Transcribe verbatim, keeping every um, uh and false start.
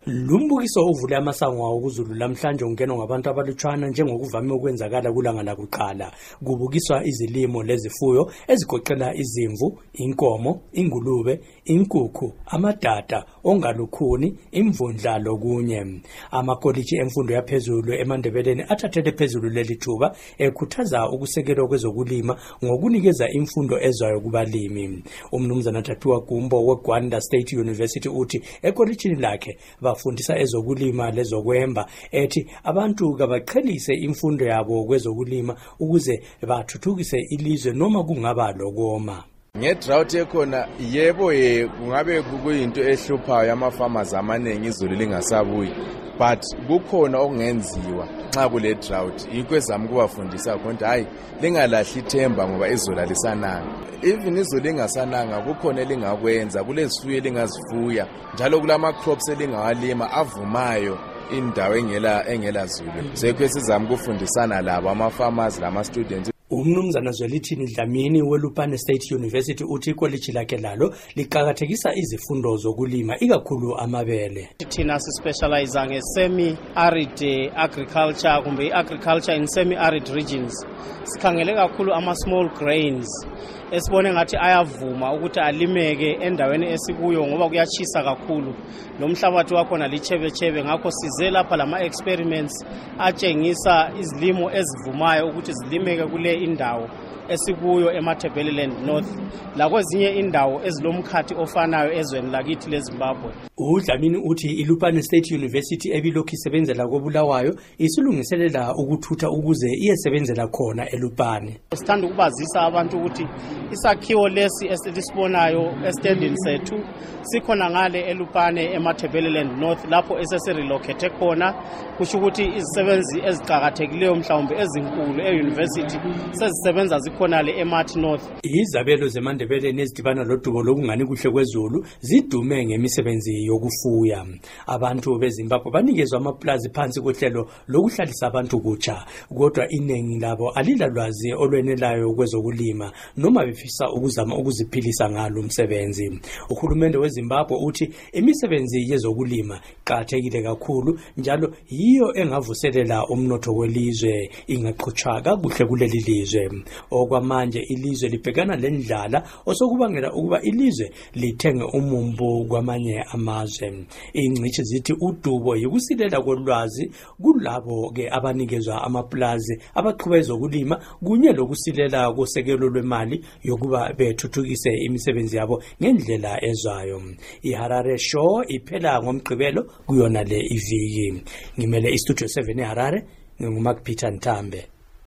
Lumbukiso uvule amasango awukuZulu lamhlanje ungenwa ngabantu abalutshwana njengokuvame ukwenzakala kulanga lakuqala. Kubukiswa izilimo lezifuyo ezigoqela izimvu, inkomo, ingulube, inkukhu, amadada, ongalukhuni, imvundla lokunye. Amakoliji emfundo yaphezulu eMandebeleni athathele phezulu leli thuba ekhuthaza ukusekelwa kwezokulima ngokunikeza imfundo ezwayo kubalimi. Umnumzana Tathiwa Gumbo weGwanda State University uthi ekolijini lakhe bafundisa ezokulima lezokwemba, ethi abantu kabaqhelise imfundo yabo kwezokulima ukuze bathuthukise ilizwe noma kungaba lokoma. Nge-drought ekhona yebo ye kungabe kuyinto ehluphayo ama-farmers amaningi izulu lingasabuyi, but kukhona okungenziwa nxa kule drought. Yikho ezama kubafundisa khona hayi lingalahli ithemba ngoba izulu lisananga. Even izulu lingasananga kukhona elingakwenza, kulezifuyo elingazifuya njalo kulama crops elingawalima avumayo indawo engela engela zulu. Sekho sizama ukufundisana labo ama-farmers lama students. Umnumzana Zwelithini Dlamini weLupane State University uthi ikoliji lakhe lalo liqhakathekisa izifundo zokulima ikakhulu amabele. Thina sispecialize nge-semi-arid agriculture kumbe agriculture in semi-arid regions. Sikhangele kakhulu ama-small grains esibone ngathi ayavuma ukuthi alimeke endaweni esikuyo ngoba kuyachisa kakhulu nomhlabathi wakhona lichebechebe. Ngakho size lapha lama experiments atshengisa izilimo ezivumayo ukuthi zilimeke kule indawo esikuyo eMatabeleland North lakwezinye indawo ezilomkhathi ofanayo ezweni lakithi leZimbabwe. uDlamini uthi iLupane State University ebilokhu isebenzela koBulawayo isilungiselela ukuthutha ukuze iyesebenzela khona eLupane. Sithanda ukubazisa abantu ukuthi isakhiwo lesi esisibonayo estandini sethu sikhona ngale eLupane eMatabeleland North lapho esesirelocate khona, kusho ukuthi izisebenzi eziqhakathekileyo mhlawumbe ezinkulu euniversity sezisebenza zikhona le eMat North. Izabelo zeMandebeleni ezidibana lodubo lokungani kuhle kwezulu zidume ngemisebenzi yokufuya. Abantu beZimbabwe banikezwa amaplazi phansi kohlelo lokuhlalisa abantu kutsha, kodwa iningi labo alilalwazi olwenelayo kwezokulima noma befisa ukuzama ukuziphilisa ngalo umsebenzi. Uhulumende weZimbabwe uthi imisebenzi yezokulima iqhakathekile kakhulu njalo yiyo engavuselela umnotho welizwe ingaqhutshwa kakuhle kuleli lizwe. Okwamanje ilizwe libhekana lendlala osokubangela ukuba ilizwe lithenge umumbu kwamanye amazwe. Ingcithi zithi udubo yikusilela kolwazi kulabo ke abanikezwa amaplazi abaqhubeka ezokulima kunye lokusilela kosekelo lwemali yokuba bethuthukise imisebenzi yabo ngendlela ezwayo. iHarare Show iphela ngomgqibelo kuyona le iviki. Ngimele iStudio seven eHarare, nginguMark Peter Ntambe.